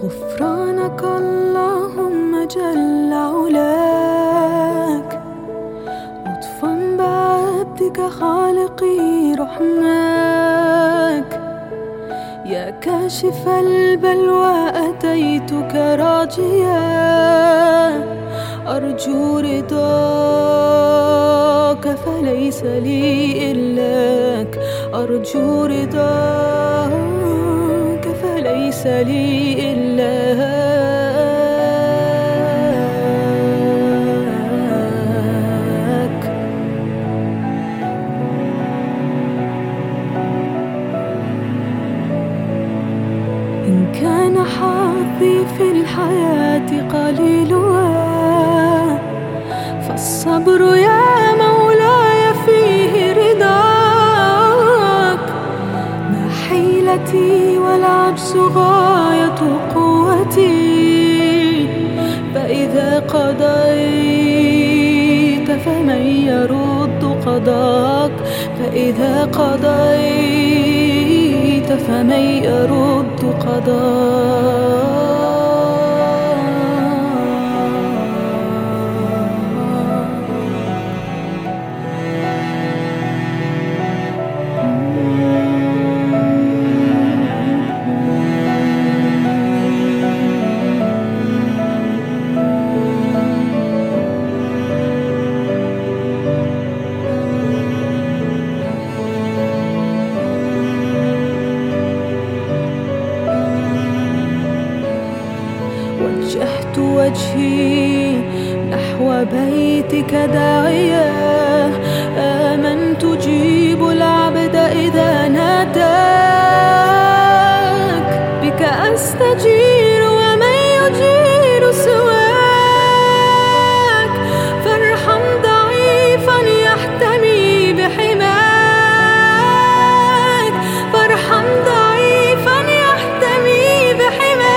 غفرانك اللهم جل علاك، لطفا بعبدك خالقي رحماك. يا كاشف البلوى أتيتك راجيا، أرجو رضاك فليس لي إلاك، أرجو رضاك فليس لي إلاك. إن كان حظي في الحياة قليلها، فالصبر يا مولاي فيه رضاك. ما حيلتي والعجز غاية قوتي، فإذا قضيت فمن يرد قضاك، فإذا قضيت فمن يرد قضاك. وجهت وجهي نحو بيتك داعيا، آمنت تجيب العبد إذا ناداك. بك أستجير ومن يجير سواك، فارحم ضعيفا يحتمي بحماك، فارحم ضعيفا يحتمي بحماك.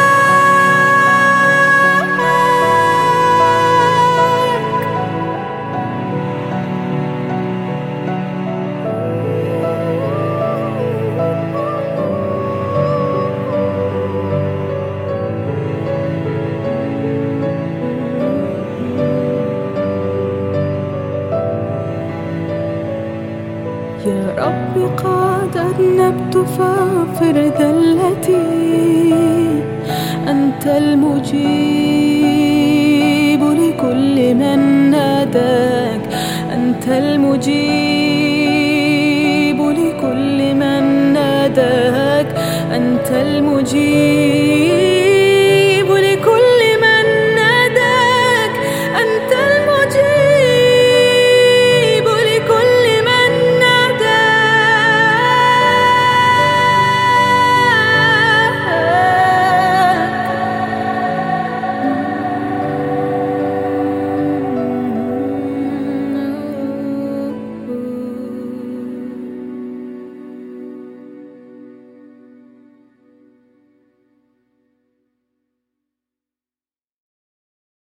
يا رب قد أذنبت فاغفر ذلتي، أنت المجيب لكل من ناداك، أنت المجيب لكل من ناداك، أنت المجيب